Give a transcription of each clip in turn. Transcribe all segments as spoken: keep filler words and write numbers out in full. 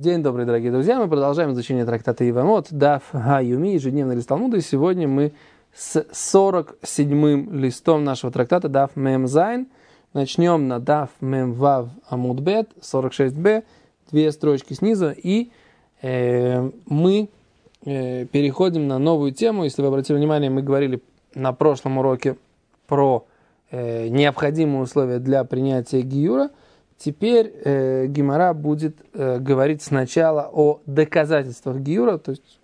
День добрый, дорогие друзья. Мы продолжаем изучение трактата Ивамот, Даф Га-Юми, ежедневный лист Талмуда. И сегодня мы с сорок седьмым листом нашего трактата Даф Мем Зайн. Начнем на Даф Мем Вав Амуд Бет, сорок шесть бэ, две строчки снизу. И э, мы э, переходим на новую тему. Если вы обратили внимание, мы говорили на прошлом уроке про э, необходимые условия для принятия гиюра. Теперь э, Гемара будет э, говорить сначала о доказательствах гиюра, то есть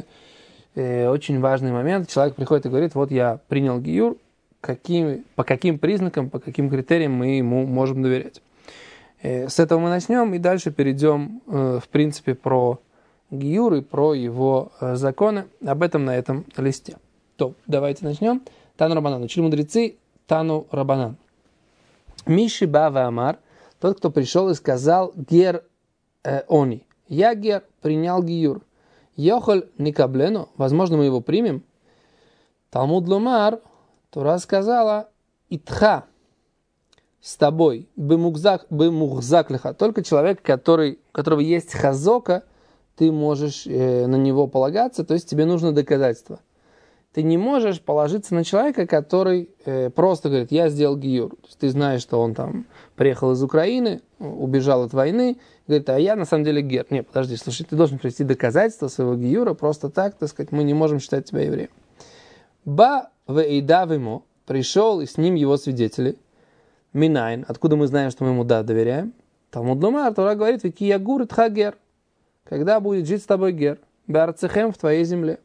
э, очень важный момент. Человек приходит и говорит: вот я принял гиюр, каким, по каким признакам, по каким критериям мы ему можем доверять. Э, с этого мы начнем и дальше перейдем э, в принципе про гиюр и про его э, законы. Об этом на этом листе. То, давайте начнем. Тану Рабанан. Учили мудрецы Тану Рабанан. Миши Бава Амар. Тот, кто пришел и сказал: гер э, они. Я гер, принял гиюр. Йохоль никаблену, возможно, мы его примем. Талмуд ломар, Тора сказала: итха, с тобой, бемухзак, бемухзак леха. Только человек, который, у которого есть хазока, ты можешь э, на него полагаться, то есть тебе нужно доказательство. Ты не можешь положиться на человека, который э, просто говорит: я сделал гиюр. То есть ты знаешь, что он там приехал из Украины, убежал от войны, говорит: а я на самом деле гер. Нет, подожди, слушай, ты должен привести доказательства своего гиюра, просто так, так сказать, мы не можем считать тебя евреем. Ба вейдав ему, пришел, и с ним его свидетели. Минайн, откуда мы знаем, что мы ему да доверяем? Талмуд ломар, Тора говорит: вики ягур итха гер. Когда будет жить с тобой гер? Беарцехем, в твоей земле.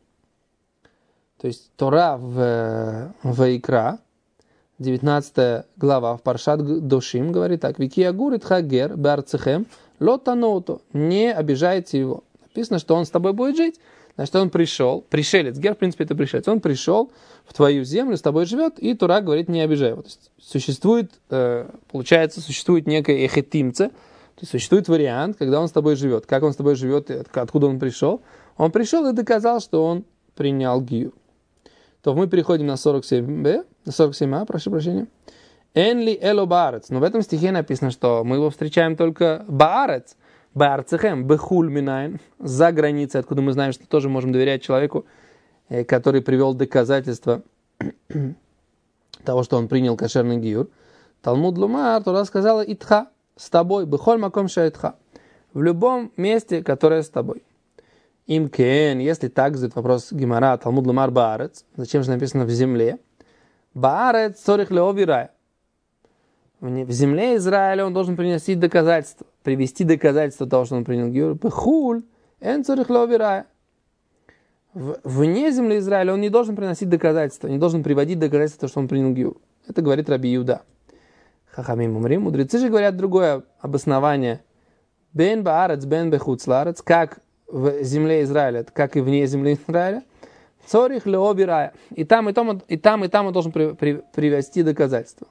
То есть Тора в Ваикра, девятнадцатая глава, в Паршат Дошим, говорит так: «Вики агур итха гер беарцехем лотаноуту». Не обижайте его. Написано, что он с тобой будет жить. Значит, он пришел, пришелец, гер, в принципе, это пришелец. Он пришел в твою землю, с тобой живет, и Тора говорит: не обижай его. То есть существует, получается, существует некое эхетимце, то есть существует вариант, когда он с тобой живет. Как он с тобой живет, откуда он пришел? Он пришел и доказал, что он принял гиюр. То мы переходим на сорок семь бэ, на сорок семь а, прошу прощения. Энли эло баарец. Но в этом стихе написано, что мы его встречаем только баарец, баарцехем, бехуль минайн, за границей, откуда мы знаем, что тоже можем доверять человеку, который привел доказательства того, что он принял кошерный гиюр. Талмуд ломар, Тора сказала: итха, с тобой, бехоль маком ша итха, в любом месте, которое с тобой. Им кен, если так, задает вопрос Гемара, Талмуд ломар баарец, зачем же написано в земле? Баарец цорих леовирая. В земле Израиля он должен принести доказательства, привести доказательства того, что он принял гиюр. Бехуль, эн цорих леовирая. Вне земли Израиля он не должен приносить доказательства, не должен приводить доказательства того, что он принял гиюр. Это говорит Раби Иуда. Хахамим умрим. Мудрецы же говорят другое обоснование. Бен баарец, бен бехуцларец, как в земле Израиля, как и вне земли Израиля, цорих леобирая. И там, и там, и там, и там он должен при, при, привести доказательства.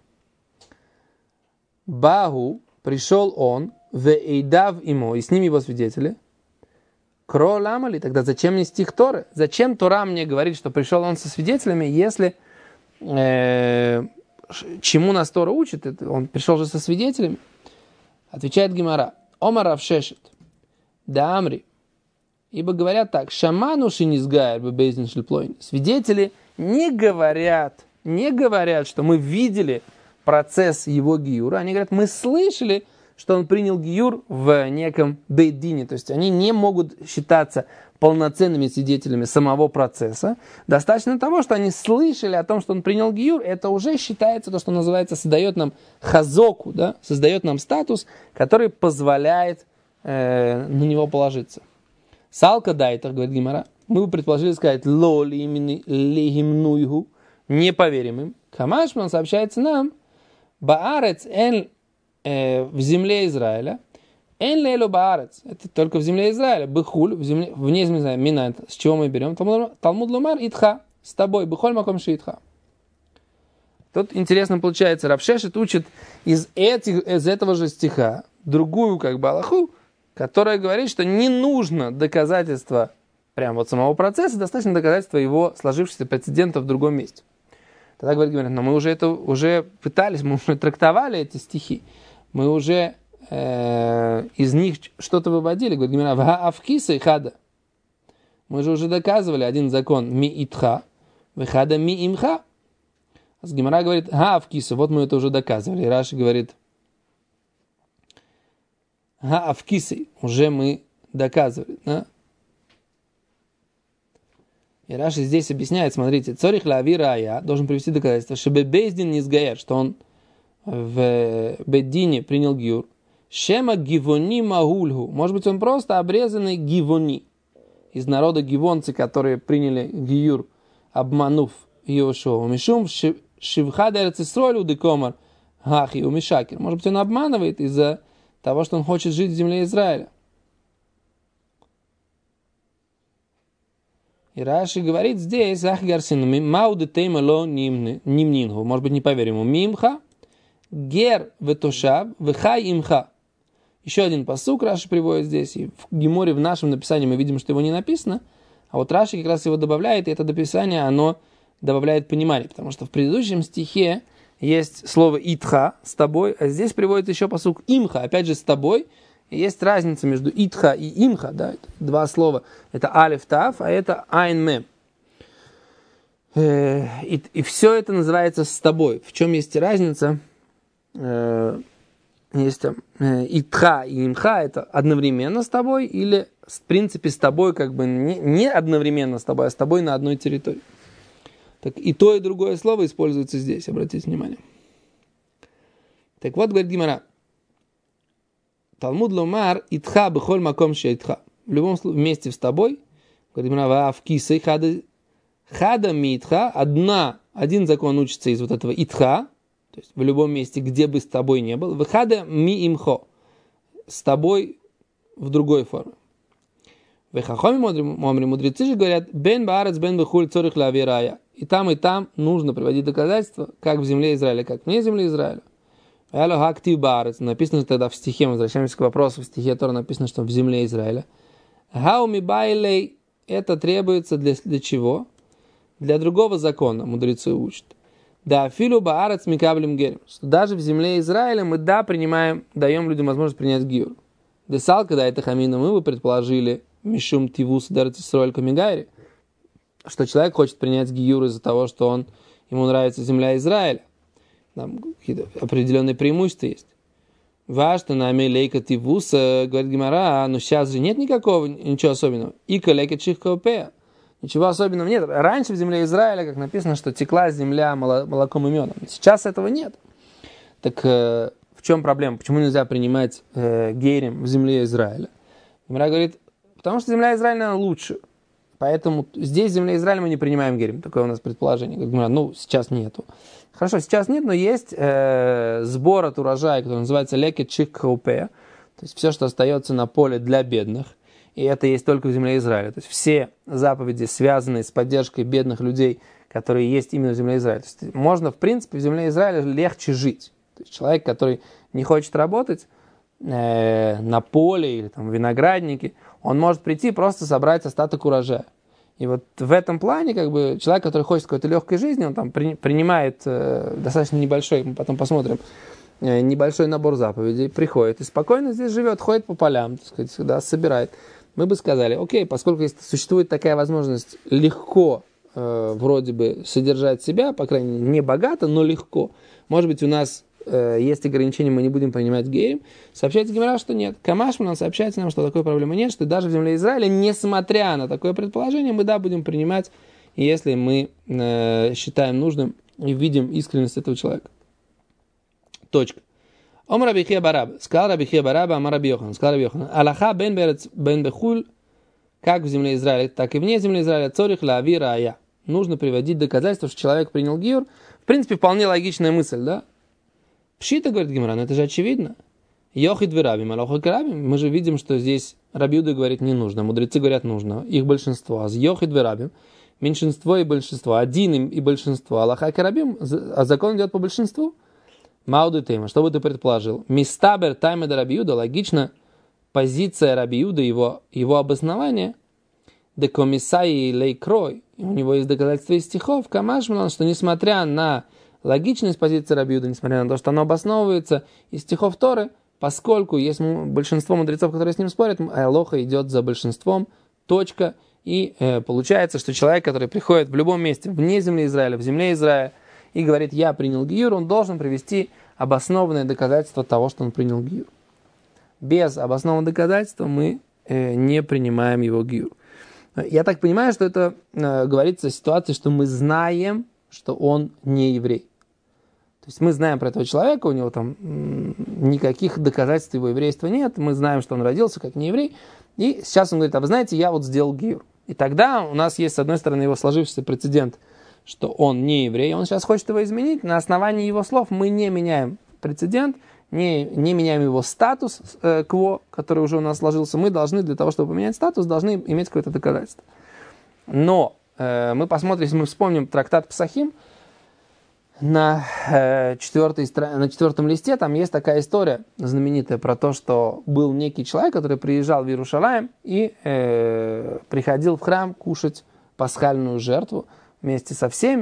Багу, пришел он, вейдав ему, и с ним его свидетели. Кро ламали, тогда зачем мне стих Торы? Зачем Тора мне говорит, что пришел он со свидетелями, если э, чему нас Тора учит? Он пришел же со свидетелями. Отвечает Гемара: Омар Авшешет, да Амри. Ибо говорят так: шаману шинизгайр бебейзин шльплойн. Свидетели не говорят, не говорят, что мы видели процесс его гиюра. Они говорят: мы слышали, что он принял гиюр в неком бейдине. То есть они не могут считаться полноценными свидетелями самого процесса. Достаточно того, что они слышали о том, что он принял гиюр, это уже считается то, что называется, создает нам хазоку, да? Создает нам статус, который позволяет э, на него положиться. Салка дайтер, говорит Гемара, мы бы предположили сказать: ло лихимнуйгу, не поверим им. Камашман сообщается нам: баарец эн в земле Израиля, эн лейло баарец, это только в земле Израиля, бехуль, в земле, вне земли Израиля, минайт, с чего мы берем? Талмуд ломар итха, с тобой, бехоль маком ши итха. Тут интересно получается, Рав Шешет учит из, этих, из этого же стиха другую как бы алаху, которая говорит, что не нужно доказательства прям вот самого процесса, достаточно доказательства его сложившихся прецедентов в другом месте. Тогда говорит, говорит, но мы уже это уже пытались, мы уже трактовали эти стихи, мы уже э, из них что-то выводили. Говорит Гемара, ва авкиса и хада. Мы же уже доказывали один закон ми итха, вехада ми имха. Гемара говорит, га авкиса, вот мы это уже доказывали. И Раши говорит, га авкисы, уже мы доказывали. Да? И Раши здесь объясняет, смотрите, цорих лави рая, должен привести доказательство, чтобы бейздин не сгояр, что он в беддине принял гиюр. Шема гивони магульгу, может быть, он просто обрезанный гивони, из народа гивонцы, которые приняли гиюр, обманув Йошуа. Мишум шивха дерцисролю декомар гахи умишакер. Может быть, он обманывает из-за того, что он хочет жить в земле Израиля. И Раши говорит здесь, ах гарсин, мауды теймало нимнингу. Может быть, не поверим ему. Мимха, гер ветошаб, вехай имха. Еще один пасук Раши приводит здесь. И в Геморе в нашем написании мы видим, что его не написано. А вот Раши как раз его добавляет, и это дописание, оно добавляет понимание. Потому что в предыдущем стихе есть слово итха, с тобой, а здесь приводит еще пасук имха, опять же с тобой. И есть разница между итха и имха, да, это два слова. Это алиф тав, а это айн мем. И, и все это называется с тобой. В чем есть разница? Есть итха и имха, это одновременно с тобой, или в принципе с тобой как бы не, не одновременно с тобой, а с тобой на одной территории. Так и то, и другое слово используется здесь, обратите внимание. Так вот, говорит Гемара, Талмуд ломар итха бхоль маком шеитха. В любом месте с тобой, говорит Гемара, ваавкиса хада хада митха, одна, один закон учится из вот этого итха, то есть в любом месте, где бы с тобой не был, вхада ми имхо, с тобой в другой форме. Вехахоми мудрецы же говорят, бен баарец бен бхуль цорих лави рая. И там, и там нужно приводить доказательства, как в земле Израиля, как вне земли Израиля. Написано тогда в стихе, мы возвращаемся к вопросу, в стихе Тора написано, что в земле Израиля. Хауми байлей, это требуется для, для чего? Для другого закона, мудрецы учат. Да, филу баарец микаблем герем. Даже в земле Израиля мы, да, принимаем, даем людям возможность принять гиюр. Десал, когда это хамина, мы бы предположили, мишум тивус дарцисроль камигайри, что человек хочет принять гиюр из-за того, что он, ему нравится земля Израиля. Там какие-то определенные преимущества есть. Важно нами лейка тивуса, говорит Гемара, но сейчас же нет никакого, ничего особенного. Ика лейка чихкаупея. Ничего особенного нет. Раньше в земле Израиля, как написано, что текла земля молоком и медом. Сейчас этого нет. Так э, в чем проблема? Почему нельзя принимать э, гейрим в земле Израиля? Гемара говорит, потому что земля Израиля лучше. Поэтому здесь в земле Израиля мы не принимаем гейрим. Такое у нас предположение. Как Гемара, ну, сейчас нету. Хорошо, сейчас нет, но есть э, сбор от урожая, который называется лекет чикхаупея. То есть все, что остается на поле для бедных. И это есть только в земле Израиля. То есть все заповеди, связанные с поддержкой бедных людей, которые есть именно в земле Израиля. То есть можно, в принципе, в земле Израиля легче жить. То есть человек, который не хочет работать э, на поле или там, в винограднике, он может прийти просто собрать остаток урожая. И вот в этом плане, как бы, человек, который хочет какой-то легкой жизни, он там при, принимает э, достаточно небольшой, мы потом посмотрим, э, небольшой набор заповедей, приходит и спокойно здесь живет, ходит по полям, так сказать, всегда собирает. Мы бы сказали, окей, поскольку существует такая возможность легко э, вроде бы содержать себя, по крайней мере, не богато, но легко, может быть, у нас э, есть ограничения, мы не будем принимать гейрим, сообщается Гемара, что нет. Камашман сообщается нам, что такой проблемы нет, что даже в земле Израиля, несмотря на такое предположение, мы, да, будем принимать, если мы э, считаем нужным и видим искренность этого человека. Точка. Ом Раби Хия Бараба. Сказал Раби Хия Бараба, ама Раби Йохан. Сказал Раби Йохан. Алаха бен берец бен бехуль, как в земле Израиля, так и вне земли Израиля, цорих лави рая. Нужно приводить доказательства, что человек принял гиюр. В принципе, вполне логичная мысль, да? Пшита, говорит Гемара, но это же очевидно. Йохид верабим, алохи карабим. Мы же видим, что здесь Раби Юда говорит не нужно, мудрецы говорят нужно, их большинство. А йохид верабим, меньшинство и большинство, один и большинство, алоха карабим, а закон идет по большинству. Мауды тема, что бы ты предположил? Мистабер тайма Раби Юда, логично, позиция Раби Юда, его, его обоснование, декомисаи лейкрой, у него есть доказательства из стихов, камашман, что несмотря на логичность позиции Раби Юда, несмотря на то, что оно обосновывается из стихов Торы, поскольку есть большинство мудрецов, которые с ним спорят, алоха идет за большинством, точка. И э, получается, что человек, который приходит в любом месте, вне земли Израиля, в земле Израиля, и говорит, я принял гиюр, он должен привести обоснованное доказательство того, что он принял гиюр. Без обоснованного доказательства мы э, не принимаем его гиюр. Я так понимаю, что это э, говорится о ситуации, что мы знаем, что он не еврей. То есть мы знаем про этого человека, у него там м- никаких доказательств его еврейства нет, мы знаем, что он родился как не еврей, и сейчас он говорит, а вы знаете, я вот сделал гиюр. И тогда у нас есть, с одной стороны, его сложившийся прецедент, что он не еврей, он сейчас хочет его изменить. На основании его слов мы не меняем прецедент, не, не меняем его статус э, кво, который уже у нас сложился. Мы должны, для того, чтобы поменять статус, должны иметь какое-то доказательство. Но э, мы посмотрим, если мы вспомним трактат Псахим, на, э, четвертой, на четвертом листе там есть такая история знаменитая про то, что был некий человек, который приезжал в Иерушалаим и э, приходил в храм кушать пасхальную жертву вместе со всеми.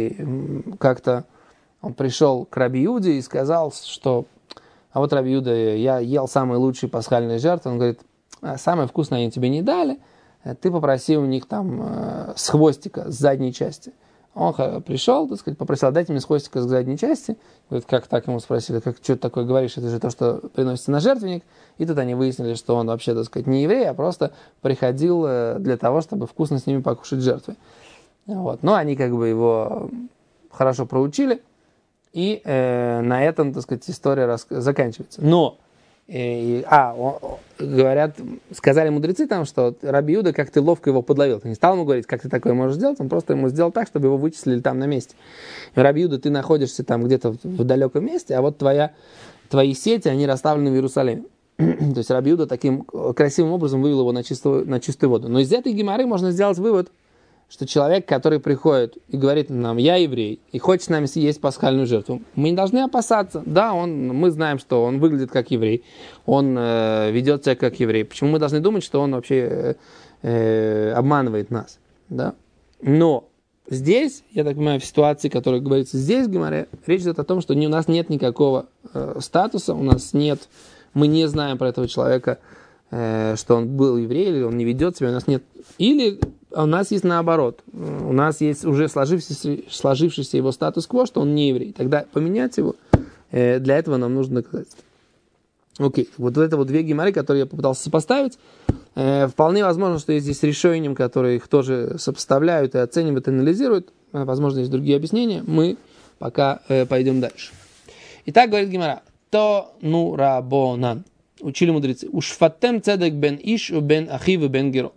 И как-то он пришел к Раби Иуде и сказал, что а вот Раби Иуда, я ел самые лучшие пасхальные жертвы. Он говорит, самое вкусное они тебе не дали, ты попроси у них там э, с хвостика, с задней части. Он пришел, так сказать, попросил, дайте мне с хвостика с задней части. Говорит, как так ему спросили, как, что ты такое говоришь, это же то, что приносится на жертвенник. И тут они выяснили, что он вообще, так сказать, не еврей, а просто приходил для того, чтобы вкусно с ними покушать жертвы. Вот. Но они как бы его хорошо проучили, и э, на этом, так сказать, история рас... заканчивается. Но И, а, он, говорят, сказали мудрецы там, что Раби Иуда, как ты ловко его подловил. Ты не стал ему говорить, как ты такое можешь сделать, он просто ему сделал так, чтобы его вычислили там на месте. И Раби Иуда, ты находишься там где-то в далеком месте, а вот твоя, твои сети, они расставлены в Иерусалиме. То есть Раби Иуда таким красивым образом вывел его на чистую, на чистую воду. Но из этой гемары можно сделать вывод, что человек, который приходит и говорит нам, я еврей, и хочет с нами съесть пасхальную жертву, мы не должны опасаться. Да, он, мы знаем, что он выглядит как еврей, он э, ведет себя как еврей. Почему мы должны думать, что он вообще э, обманывает нас? Да? Но здесь, я так понимаю, в ситуации, которая говорится здесь в гемаре, речь идет о том, что не, у нас нет никакого э, статуса, у нас нет, мы не знаем про этого человека, э, что он был еврей, или он не ведет себя, у нас нет. Или у нас есть наоборот. У нас есть уже сложившийся, сложившийся его статус-кво, что он не еврей. Тогда поменять его, э, для этого нам нужно доказательство. Окей, вот это вот две гемары, которые я попытался сопоставить. Э, вполне возможно, что есть здесь решением, которые их тоже сопоставляют и оценивают, и анализируют. Э, возможно, есть другие объяснения. Мы пока э, пойдем дальше. Итак, говорит гемара. То ну рабонан. Учили мудрецы. Ушфатем цедек бен иш у бен ахив у бен геро.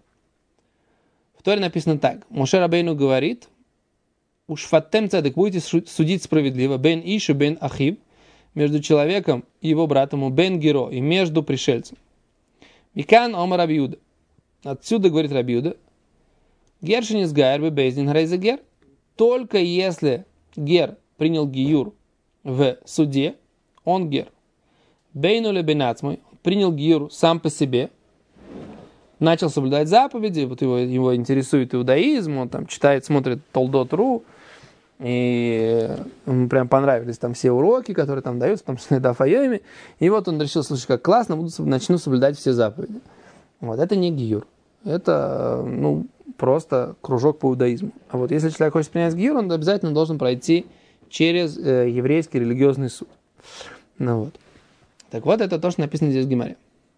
В Торе написано так. Моше Рабейну говорит, «Ушфаттем цедек, будете судить справедливо, бен ишу, бен ахиб, между человеком и его братом, бен геро, и между пришельцем». Микан омар Раби Иуда. Отсюда говорит Раби Иуда, «Гершинис гайр бе бейздин рейзе гер». Только если гер принял гиюр в суде, он гер. Бейну ле бенацмой, принял гиюр сам по себе, начал соблюдать заповеди, вот его, его интересует иудаизм, он там читает, смотрит Толдот.ру, и ему прям понравились там все уроки, которые там даются, там Даф Йоми, и вот он решил, слушай, как классно, буду, начну соблюдать все заповеди. Вот, это не гиюр, это, ну, просто кружок по иудаизму. А вот если человек хочет принять гиюр, он обязательно должен пройти через э, еврейский религиозный суд. Ну вот. Так вот, это то, что написано здесь в гемаре.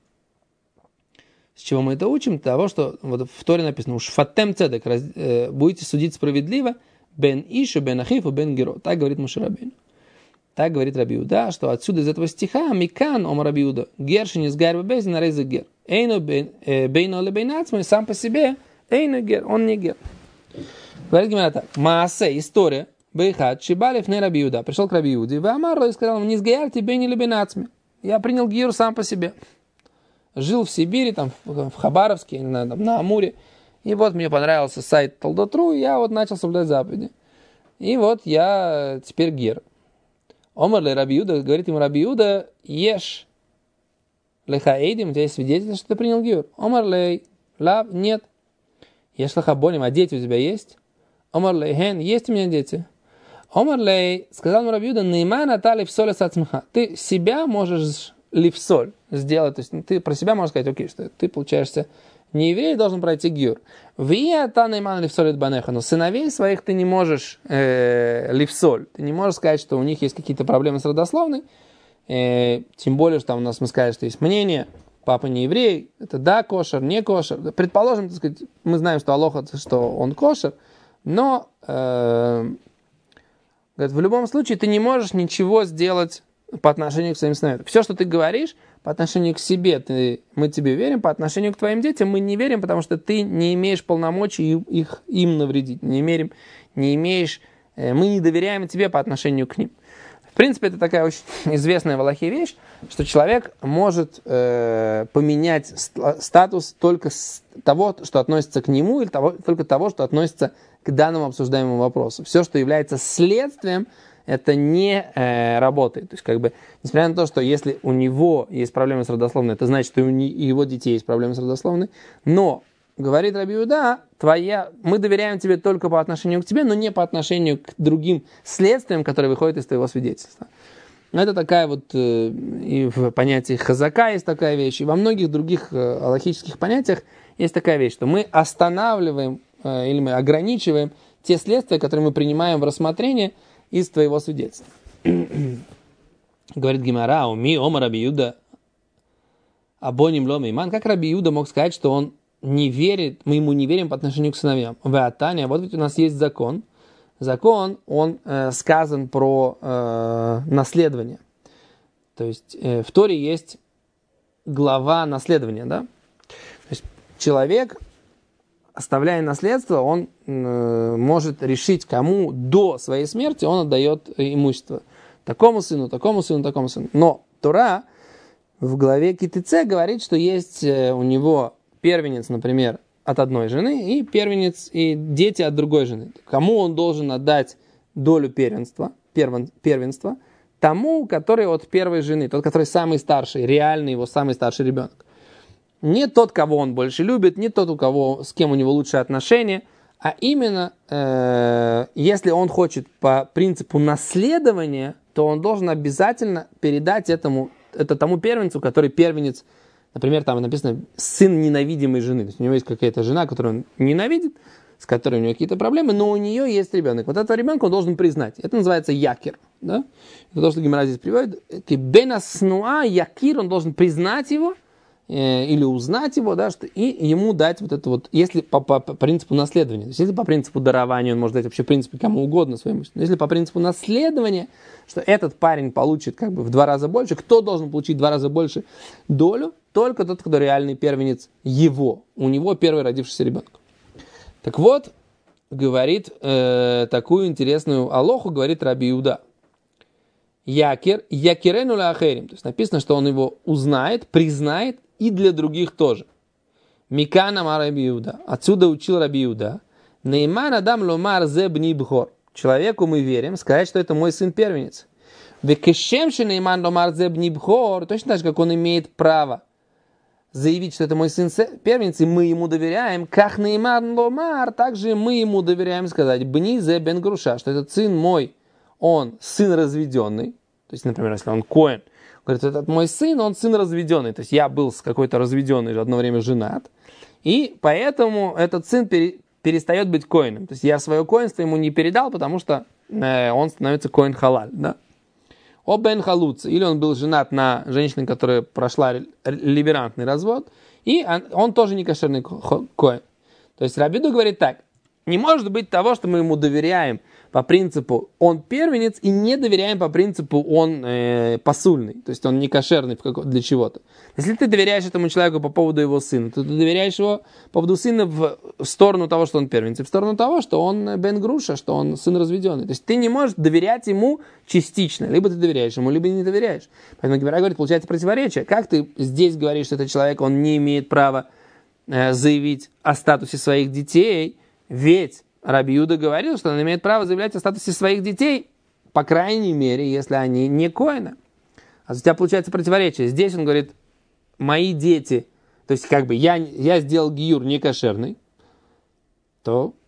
С чего мы это учим? Того, что вот в Торе написано, уж фатем цедек, э, будете судить справедливо, бен ишу, бен ахиф, бен геро. Так говорит Моше Рабейну. Так говорит Раби Иуда, что отсюда из этого стиха, микан ом Раби Иуда, гершин из гар бебезин рейзе гер. Эйно бейно ле бейнацмой, сам по себе, эйно гер, он не гер. Говорит Гемара так, маасе, история, бейхат, шибалев не Раби Иуда, пришел к Раби Иуде, вы амарло и сказал, не сгаярьте бейни ле бейнацмой. Я принял гиюр сам по себе. Жил в Сибири, там, в Хабаровске, не знаю, там, на Амуре. И вот мне понравился сайт Толдот.ру, и я вот начал соблюдать заповеди. И вот я теперь гер. Омар ле Раби Иуда, говорит ему Раби Иуда, ешь леха эйдим, у тебя есть свидетель, что ты принял гиюр. Омар ле лав, нет. Ешь леха болим, а дети у тебя есть? Омар ле хен, есть у меня дети. Омар ле, сказал ему Раби Иуда, нейма натали в соле сацмха. Ты себя можешь лифсоль сделать. То есть ну, ты про себя можешь сказать, окей, что ты получаешься не еврей, должен пройти гиюр. Вия та нейман лифсоль банеха. Но сыновей своих ты не можешь э, лифсоль. Ты не можешь сказать, что у них есть какие-то проблемы с родословной. Э, тем более, что там у нас мы сказали, что есть мнение, папа не еврей, это да, кошер, не кошер. Предположим, так сказать, мы знаем, что Алоха, что он кошер, но э, говорит, в любом случае ты не можешь ничего сделать по отношению к своим сыновьям. Все, что ты говоришь по отношению к себе, ты, мы тебе верим, по отношению к твоим детям мы не верим, потому что ты не имеешь полномочий их, им навредить, не, имеем, не имеешь, э, мы не доверяем тебе по отношению к ним. В принципе, это такая очень известная в Алахе вещь, что человек может э, поменять статус только с того, что относится к нему, или того, только того, что относится к данному обсуждаемому вопросу. Все, что является следствием, это не э, работает. То есть, как бы, несмотря на то, что если у него есть проблемы с родословной, это значит, что у его детей есть проблемы с родословной, но, говорит Раби Иуда, твоя, мы доверяем тебе только по отношению к тебе, но не по отношению к другим следствиям, которые выходят из твоего свидетельства. Это такая вот, э, и в понятии хазака есть такая вещь, и во многих других э, алахических понятиях есть такая вещь, что мы останавливаем э, или мы ограничиваем те следствия, которые мы принимаем в рассмотрение из твоего свидетельства. Говорит Гемара, уми ома Раби Иуда абоним ло мейман. Как Раби Иуда мог сказать, что он не верит, мы ему не верим по отношению к сыновьям? Веатания, вот ведь у нас есть закон. Закон, он э, сказан про э, наследование. То есть э, в Торе есть глава наследования, да? То есть человек, оставляя наследство, он э, может решить, кому до своей смерти он отдает имущество. Такому сыну, такому сыну, такому сыну. Но Тора в главе Китице говорит, что есть э, у него первенец, например, от одной жены и первенец и дети от другой жены. Кому он должен отдать долю первенства, первен, первенства? Тому, который от первой жены, тот, который самый старший, реальный его самый старший ребенок. Не тот, кого он больше любит, не тот, у кого, с кем у него лучшие отношения, а именно, э, если он хочет по принципу наследования, то он должен обязательно передать этому, это тому первенцу, который первенец, например, там написано сын ненавидимой жены. То есть у него есть какая-то жена, которую он ненавидит, с которой у него какие-то проблемы, но у нее есть ребенок. Вот этого ребенка он должен признать. Это называется якир. Да? Это то, что Гемара здесь приводит. Бена снуа, якир, он должен признать его, или узнать его, да, что, и ему дать вот это вот, если по, по, по принципу наследования, то есть если по принципу дарования, он может дать вообще в принципе кому угодно свое имущество, но если по принципу наследования, что этот парень получит как бы в два раза больше, кто должен получить в два раза больше долю? Только тот, кто реальный первенец его, у него первый родившийся ребенок. Так вот, говорит э, такую интересную алоху, говорит Раби Иуда. Якир, якирену ла ахерим, то есть написано, что он его узнает, признает, и для других тоже. Микана ма Раби Иуда. Отсюда учил Раби Иуда. Нейман адам ломар зе бни бхор. Человеку мы верим, сказать, что это мой сын первенец. Векешемши нейман ломар зе бни бхор. Точно так же, как он имеет право заявить, что это мой сын первенец, и мы ему доверяем. Как нейман ломар, также мы ему доверяем сказать бни зе бен груша, что этот сын мой, он сын разведенный. То есть, например, если он коэн, говорит, этот мой сын, он сын разведенный. То есть я был с какой-то разведенной одно время женат. И поэтому этот сын пере, перестает быть коэном. То есть я свое коэнство ему не передал, потому что э, он становится коэн халаль. Да? О бен халуц. Или он был женат на женщине, которая прошла либерантный развод. И он, он тоже не кошерный коэн. То есть Раби Иуда говорит так. Не может быть того, что мы ему доверяем по принципу он первенец и не доверяем по принципу он э, посульный, то есть он не кошерный для чего-то. Если ты доверяешь этому человеку по поводу его сына, то ты доверяешь его по поводу сына в сторону того, что он первенец, и в сторону того, что он бен груша, что он сын разведенный. То есть ты не можешь доверять ему частично, либо ты доверяешь ему, либо не доверяешь. Поэтому Гемара говорит, получается противоречие. Как ты здесь говоришь, что этот человек, он не имеет права э, заявить о статусе своих детей, ведь Раби Иуда говорил, что он имеет право заявлять о статусе своих детей, по крайней мере, если они не коэны. А у тебя получается противоречие. Здесь он говорит, мои дети, то есть как бы я, я сделал гиюр не кошерный, то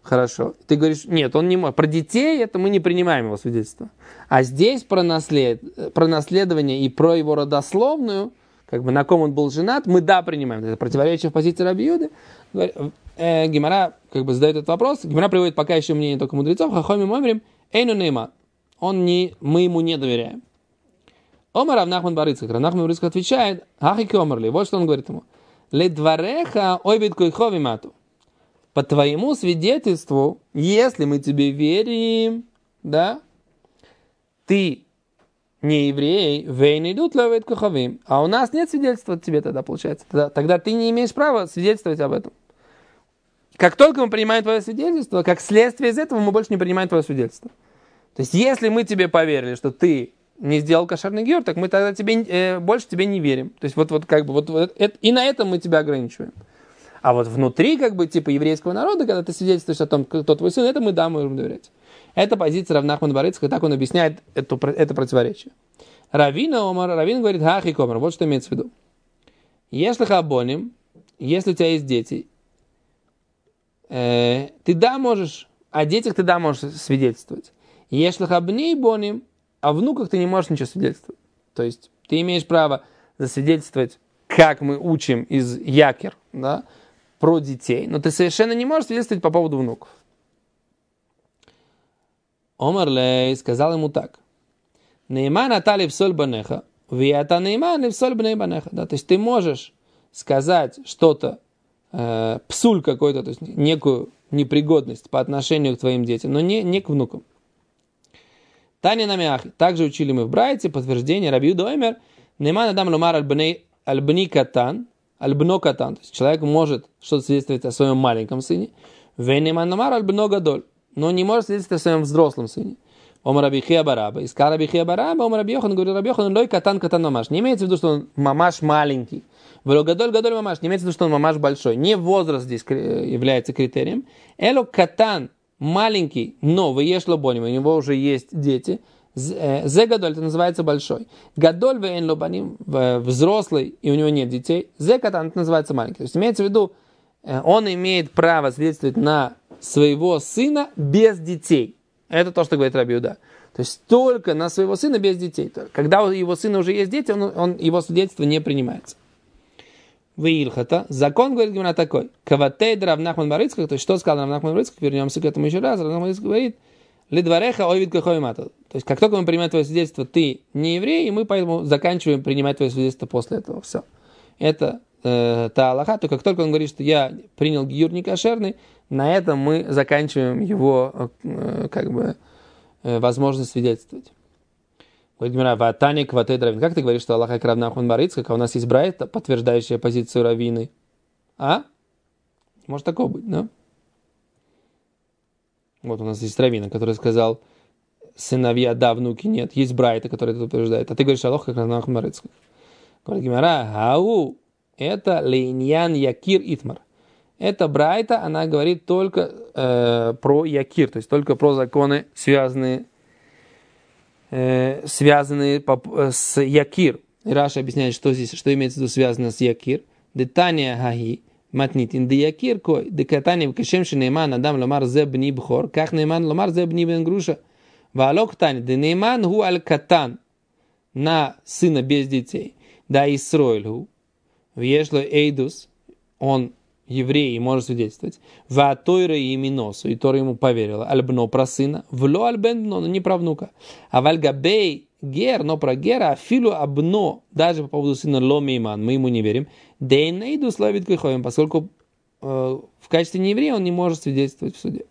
Хорошо. Ты говоришь, нет, он не может. Про детей это мы не принимаем его свидетельство. А здесь про, наслед... про наследование и про его родословную, как бы на ком он был женат, мы да принимаем. Это противоречие в позиции Раби Юды. Э, Гемара как бы задает этот вопрос. Гемара приводит пока еще мнение только мудрецов. Хахоми момрим эйну нейма. Он не, мы ему не доверяем. Омар Рав Нахман бар Ицхак. Рав Нахман бар Ицхак отвечает, ахики омарли. Вот что он говорит ему. Ледвареха ойбит койхови мату. По твоему свидетельству, если мы тебе верим, да, ты не еврей, вейн идут ловит куховим, а у нас нет свидетельства от тебе тогда, получается. Тогда, тогда ты не имеешь права свидетельствовать об этом. Как только мы принимаем твое свидетельство, как следствие из этого мы больше не принимаем твое свидетельство. То есть, если мы тебе поверили, что ты не сделал кошерный гиюр, так мы тогда тебе, э, больше тебе не верим. То есть, вот, вот как бы, вот, вот это, и на этом мы тебя ограничиваем. А вот внутри, как бы, типа, еврейского народа, когда ты свидетельствуешь о том, кто твой сын, это мы, да, можем доверять. Это позиция Рав Нахман бар Ицхак, так он объясняет это, это противоречие. Равина Омар, Равин говорит, хахи комар, вот что имеется в виду. Если хабоним, если у тебя есть дети, э, ты да можешь, о детях ты да можешь свидетельствовать. Если хабни боним, о внуках ты не можешь ничего свидетельствовать. То есть, ты имеешь право засвидетельствовать, как мы учим из Якер, да, про детей, но ты совершенно не можешь свидетельствовать по поводу внуков. Омар Лей сказал ему так. Нейман атали в соль банеха, виата нейман в соль бней банеха. Да, то есть ты можешь сказать что-то, э, псуль какой-то, то есть некую непригодность по отношению к твоим детям, но не, не к внукам. Таня намяхи. Также учили мы в Брайте подтверждение Раби Юда омер. Нейман адам ломар аль-бней аль-бни катан, аль-бно катан. То есть человек может что-то свидетельствовать о своем маленьком сыне. Вейнейман ломар аль-бно гадоль. Но не может свидетельствовать о своем взрослом сыне. Омар Раби Хия бар Аба. Искал Раби Хия бар Аба, Омар Раби Йохан, говорит Раби Йохан, лой катан катан мамаш. Не имеется в виду, что он мамаш маленький. Вело гадоль гадоль мамаш. Не имеется в виду, что он мамаш большой. Не возраст здесь является критерием. Эло катан маленький, но вееш лобоним, у него уже есть дети. Зе гадоль, это называется большой. Гадоль вейн лобоним, взрослый, и у него нет детей. Зе катан, это называется маленький. То есть имеется в виду, он имеет право свидетельствовать на своего сына без детей. Это то, что говорит Раби Юда. То есть только на своего сына без детей. Когда у его сына уже есть дети, он, он, его свидетельство не принимается. Веилхата. Закон, говорит Гемара, такой. Каватейд Рав Нахман бар Ицхак. То есть что сказал Рав Нахман бар Ицхак? Вернемся к этому еще раз. Рав Нахман бар Ицхак говорит, лидвареха ойвид кахой мата. То есть как только мы принимаем твое свидетельство, ты не еврей, и мы поэтому заканчиваем принимать твое свидетельство после этого. Все. Это э, та алаха. То как только он говорит, что я принял гиюр некошерный, на этом мы заканчиваем его э, как бы э, возможность свидетельствовать. Говорит Гемара, ватани кватед равин. Как ты говоришь, что Аллаха Рав Нахман бар Ицхак, а у нас есть брайта, подтверждающая позицию раввины? А? Может такого быть, да? Вот у нас есть раввина, который сказал, сыновья да, внуки нет. Есть брайта, который это утверждает. А ты говоришь, Аллаха Рав Нахман бар Ицхак. Говорит Гемара, ау, это лейньян якир итмар. Эта брайта, она говорит только э, про якир, то есть только про законы, связанные связанные с якир. И Раша объясняет, что здесь, что имеется в виду связано с якир. Детания гаги матнитин де якир кой де катани в кешем шенейман адам ломар зе бни бхор как нейман ломар зе бни бен груша ваалок тани де нейман гу аль катан на сына без детей да исроэль гу вешло эйдус он еврей и может свидетельствовать. Ва тойра и миносу, и Тора ему поверила. Альбно про сына. Вло альбен, но не про внука. А вальгабей гер, но про гера, афилу абно, даже по поводу сына ломейман, мы ему не верим. Дейнейду славит кайховим, поскольку э, в качестве нееврея он не может свидетельствовать в суде.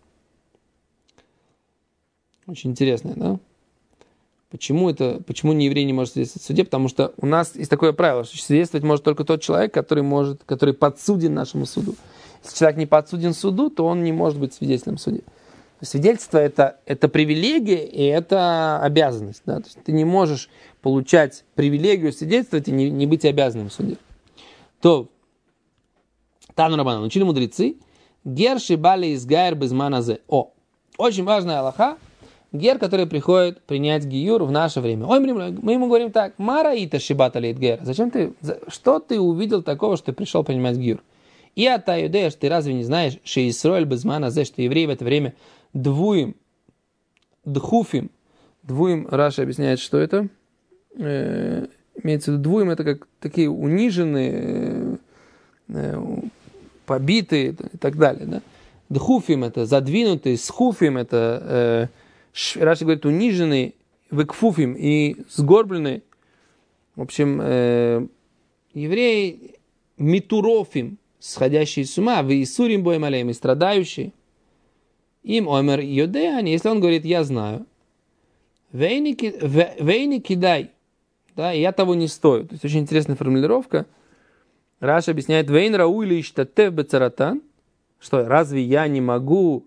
Очень интересно, да? Почему это, почему нееврей не может свидетельствовать в суде? Потому что у нас есть такое правило, что свидетельствовать может только тот человек, который может, который подсуден нашему суду. Если человек не подсуден суду, то он не может быть свидетелем в суде. Свидетельство это, это привилегия и это обязанность. Да? То есть ты не можешь получать привилегию свидетельствовать и не, не быть обязанным в суде. То Тану Рабанан учили мудрецы. Герши бали из гайр без маназе. О, очень важная алаха. Гер, который приходит принять гиюр в наше время. Ой, мы ему говорим так. Мараита шибата лейт гер. Зачем ты, что ты увидел такого, что ты пришел принимать гиюр? И ата юдея, ты разве не знаешь, что Исроэль безмана зе, что евреи в это время двуем, дхуфим, двуем, Раша объясняет, что это, э, имеется в виду двуем, это как такие униженные, э, побитые и так далее, да. Дхуфим это задвинутые, схуфим это, э, ш, Раша говорит, униженные, векфуфим и сгорбленные. В общем, э, евреи митурофим, сходящие с ума, вы исурим боем алеем, и страдающие. Им омер йодеани, если он говорит, я знаю, вейни кидай, да, я того не стою. То есть очень интересная формулировка. Раша объясняет, вейн рауили иштатев бецаратан, что разве я не могу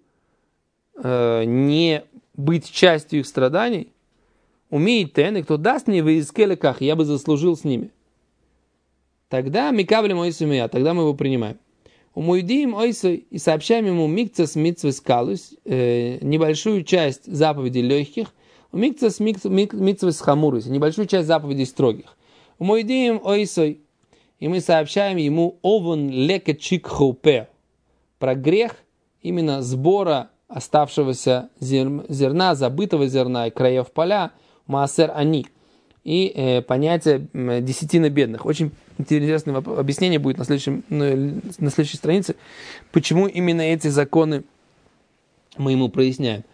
э, не быть частью их страданий? Умеет тен, и кто даст мне в искеликах, я бы заслужил с ними. Тогда микавлем ойсу мия, тогда мы его принимаем. Умуидим ойсу и сообщаем ему микцас митцвес калус, небольшую часть заповедей легких, микцас митцвес хамурус, небольшую часть заповедей строгих. Умуидим ойсу, и мы сообщаем ему овен лекачик хоупе, про грех именно сбора оставшегося зерна, забытого зерна и краев поля, маасер ани, и э, понятие э, десятины бедных. Очень интересное объяснение будет на, следующем, ну, на следующей странице, почему именно эти законы мы ему проясняем.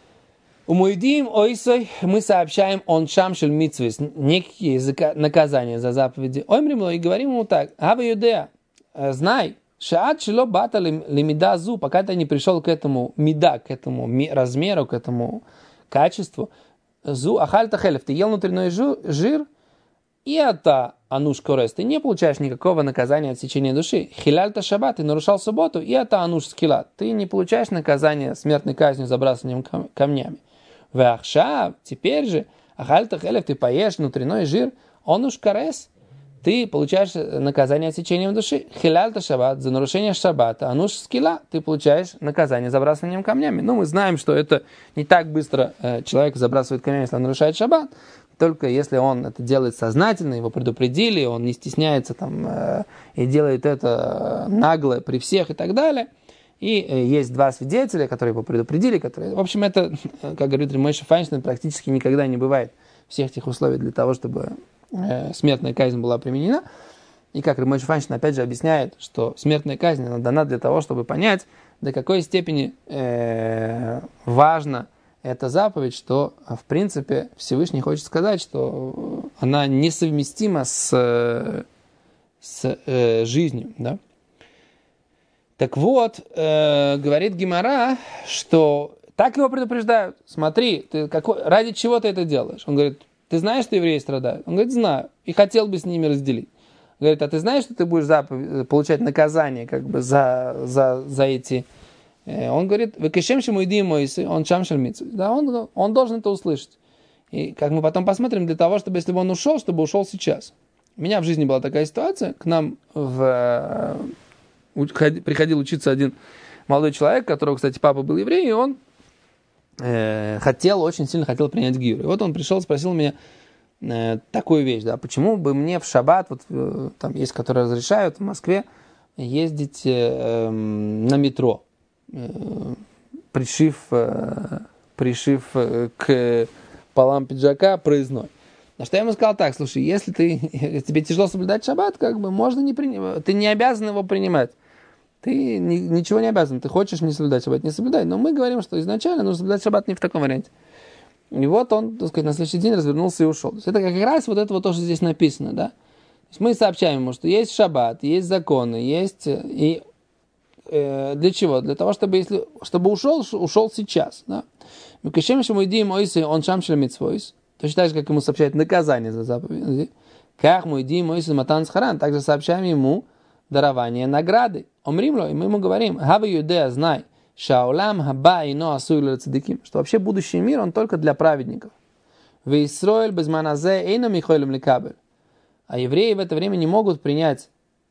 У Моидим ойсой мы сообщаем он шамшель митцвис, некие наказания за заповеди. Оймримло и говорим ему так: Ава юдея, знай, шаат шило бата лимида зу, пока ты не пришел к этому мида, к этому размеру, к этому качеству. Зу ахальта хелев, ты ел внутренний жир, и это ануш корес, ты не получаешь никакого наказания отсечения души. Хилальта шаббат, ты нарушал субботу, и это ануш скила, ты не получаешь наказания смертной казнью забрасыванием камнями. Вахша, теперь же, ахальта хелев, ты поешь внутренний жир, ануш корес, ты получаешь наказание отсечением души. Хилальта шаббат, за нарушение шаббата, ануш скила, ты получаешь наказание забрасыванием камнями. Ну, мы знаем, что это не так быстро э, человек забрасывает камнями, если он нарушает шаббат, только если он это делает сознательно, его предупредили, он не стесняется там, э, и делает это нагло при всех и так далее. И э, есть два свидетеля, которые его предупредили, которые... В общем, это, как говорит Мойше Файнштейн, практически никогда не бывает всех этих условий для того, чтобы э, смертная казнь была применена. И как Мойше Файнштейн опять же объясняет, что смертная казнь она дана для того, чтобы понять, до какой степени э, важно эта заповедь, что, в принципе, Всевышний хочет сказать, что она несовместима с, с э, жизнью. Да? Так вот, э, говорит Гемара, что так его предупреждают. Смотри, ты какой, ради чего ты это делаешь? Он говорит, ты знаешь, что евреи страдают? Он говорит, знаю, и хотел бы с ними разделить. Говорит, а ты знаешь, что ты будешь заповедь, получать наказание как бы, за, за, за эти... Он говорит, «Векешем шему иди мойсы, он шамшель митцву». Да, он, он должен это услышать. И как мы потом посмотрим, для того, чтобы, если бы он ушел, чтобы ушел сейчас. У меня в жизни была такая ситуация, к нам в, приходил учиться один молодой человек, которого, кстати, папа был еврей, и он э, хотел, очень сильно хотел принять гиюр. И вот он пришел, спросил меня э, такую вещь, да, почему бы мне в шаббат, вот э, там есть, которые разрешают в Москве, ездить э, э, на метро. Пришив, пришив к полам пиджака проездной. На что я ему сказал так: слушай, если ты, если тебе тяжело соблюдать шаббат, как бы можно не принимать, ты не обязан его принимать. Ты ни, ничего не обязан. Ты хочешь не соблюдать шаббат, не соблюдай. Но мы говорим, что изначально нужно соблюдать шаббат не в таком варианте. И вот он, так сказать, на следующий день развернулся и ушел. То есть это как раз вот это вот то, что здесь написано, да. То есть мы сообщаем ему, что есть шаббат, есть законы, есть и для чего? Для того, чтобы, если, чтобы ушел, ушел сейчас. Да? Точно так же, как ему сообщают наказание за заповедь. Как мы идим матан схаран, также сообщаем ему дарование награды. Омримло, и мы ему говорим, хаба юдея, знай, шаулам хаба ино асуйлю цадиким, что вообще будущий мир, он только для праведников. Вейсроэль без маназе эйно михойлем ликабель. А евреи в это время не могут принять.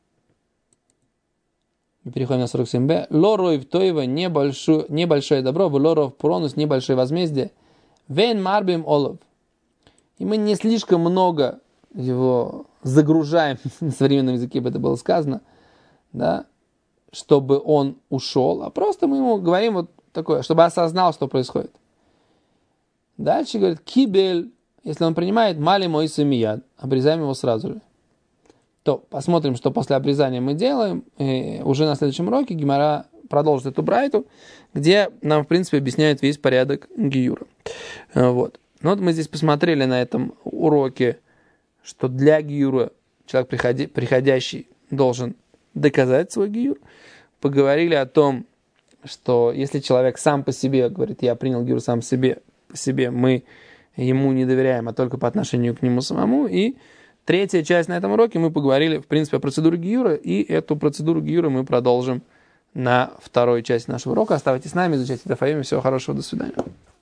Мы переходим на сорок семь бэ. Лоров тоева небольшое, небольшое добро, лоров пронус небольшое возмездие. Вен марбим олов. И мы не слишком много его загружаем, на современном языке бы это было сказано, да, чтобы он ушел, а просто мы ему говорим вот такое, чтобы осознал, что происходит. Дальше говорит, кибель, если он принимает мали мой самияд, обрезаем его сразу же. То посмотрим, что после обрезания мы делаем. И уже на следующем уроке Гемара продолжит эту брайту, где нам, в принципе, объясняют весь порядок гиюра. Вот. Ну вот мы здесь посмотрели на этом уроке, что для гиюра человек, приходи, приходящий, должен доказать свой гиюр. Поговорили о том, что если человек сам по себе говорит, я принял гиюр сам по себе, по себе, мы ему не доверяем, а только по отношению к нему самому. И третья часть на этом уроке мы поговорили, в принципе, о процедуре гиюра, и эту процедуру гиюра мы продолжим на второй части нашего урока. Оставайтесь с нами, изучайте Даф Йоми. Всего хорошего, до свидания.